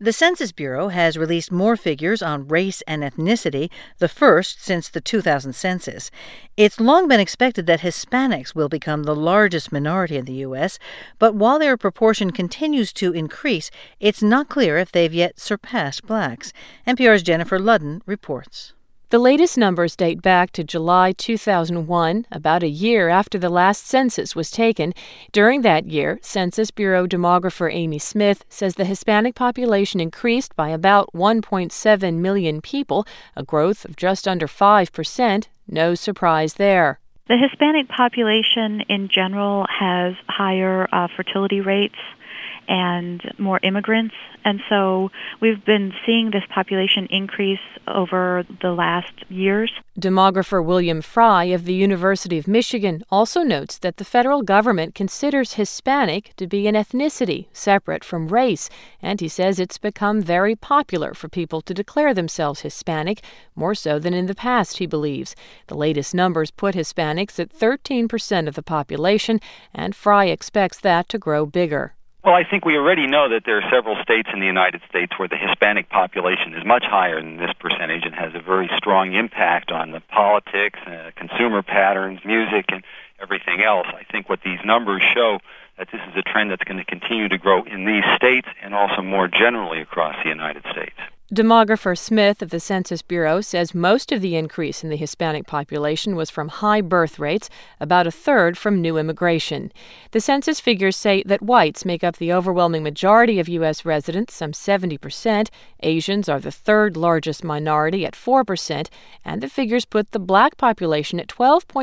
The Census Bureau has released more figures on race and ethnicity, the first since the 2000 census. It's long been expected that Hispanics will become the largest minority in the U.S., but while their proportion continues to increase, it's not clear if they've yet surpassed blacks. NPR's Jennifer Ludden reports. The latest numbers date back to July 2001, about a year after the last census was taken. During that year, Census Bureau demographer Amy Smith says the Hispanic population increased by about 1.7 million people, a growth of just under 5%. No surprise there. The Hispanic population in general has higher fertility rates and more immigrants. And so we've been seeing this population increase over the last years. Demographer William Fry of the University of Michigan also notes that the federal government considers Hispanic to be an ethnicity separate from race, and he says it's become very popular for people to declare themselves Hispanic, more so than in the past, he believes. The latest numbers put Hispanics at 13% of the population, and Fry expects that to grow bigger. Well, I think we already know that there are several states in the United States where the Hispanic population is much higher than this percentage and has a very strong impact on the politics, consumer patterns, music, and everything else. I think what these numbers show that this is a trend that's going to continue to grow in these states and also more generally across the United States. Demographer Smith of the Census Bureau says most of the increase in the Hispanic population was from high birth rates, about a third from new immigration. The census figures say that whites make up the overwhelming majority of U.S. residents, some 70%. Asians are the third largest minority at 4%, and the figures put the black population at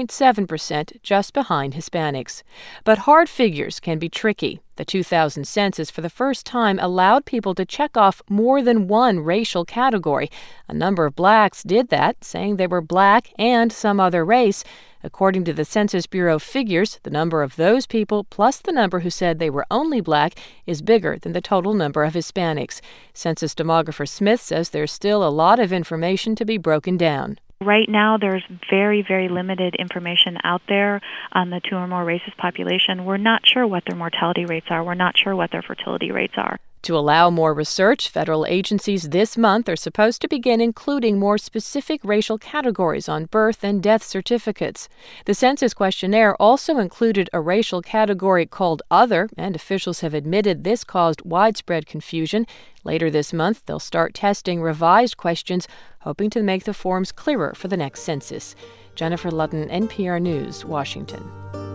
12.7%, just behind Hispanics. But hard figures can be tricky. The 2000 census for the first time allowed people to check off more than one racial category. A number of blacks did that, saying they were black and some other race. According to the Census Bureau figures, the number of those people plus the number who said they were only black is bigger than the total number of Hispanics. Census demographer Smith says there's still a lot of information to be broken down. Right now, there's very, very limited information out there on the two or more races population. We're not sure what their mortality rates are. We're not sure what their fertility rates are. To allow more research, federal agencies this month are supposed to begin including more specific racial categories on birth and death certificates. The census questionnaire also included a racial category called Other, and officials have admitted this caused widespread confusion. Later this month, they'll start testing revised questions, hoping to make the forms clearer for the next census. Jennifer Ludden, NPR News, Washington.